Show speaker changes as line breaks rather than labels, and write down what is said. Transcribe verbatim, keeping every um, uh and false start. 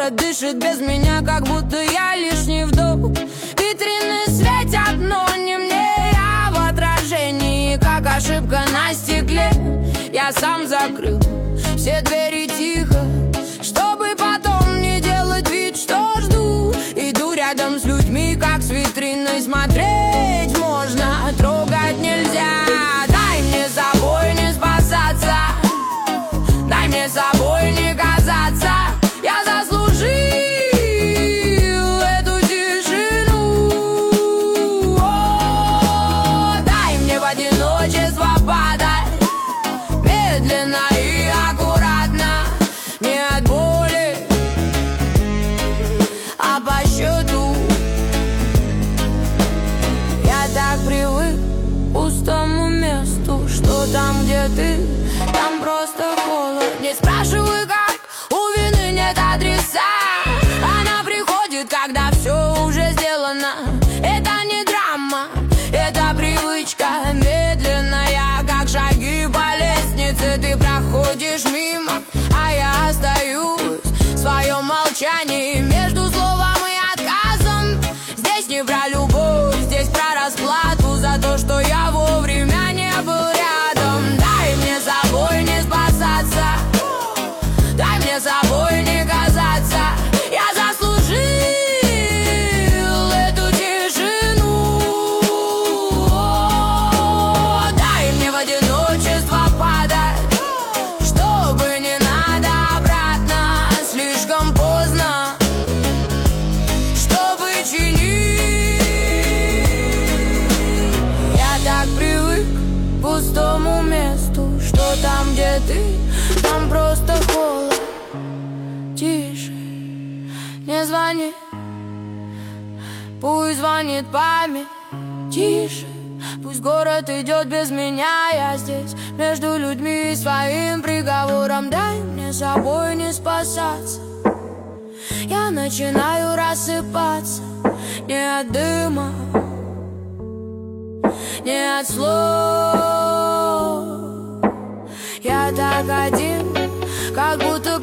город дышит без меня, как будто я лишний вдох. Витрины светят, но не мне. Я в отражении, как ошибка на стекле. Я сам закрыл все двери тихо, чтобы потом не делать вид, что жду. Иду рядом с людьми, как с витриной. Смотреть можно, трогать нельзя. Дай мне собой не спасаться, дай мне собой не казаться. Я заслужил эту тишину. О, дай мне в одиночество падать медленно и аккуратно, не от боли, а по счету. Я так привык к пустому месту, что там, где ты, там просто холод. Не спрашивай, как, у вины нет адреса. Она приходит, когда все уже сделано. Это не драма, это привычка медленная, как шаги по лестнице. Ты проходишь мимо, а я остаюсь в своем молчании между словом и отказом. Здесь не про любовь, здесь про расплату за то, что я вовремя не был рядом. Дай мне собой не спасаться, дай мне собой не казаться. Я заслужил эту тишину. О, дай мне в одиночество падать, чтобы не надо обратно. Слишком поздно, чтобы чинить. Я так привык к пустому месту, что там, где ты, там просто холод. Тише, не звони, пусть звонит память. Тише, пусть город идет без меня. Я здесь между людьми и своим приговором. Дай мне собой не спасаться. Я начинаю рассыпаться не от дыма, не от слов. Я так один, как будто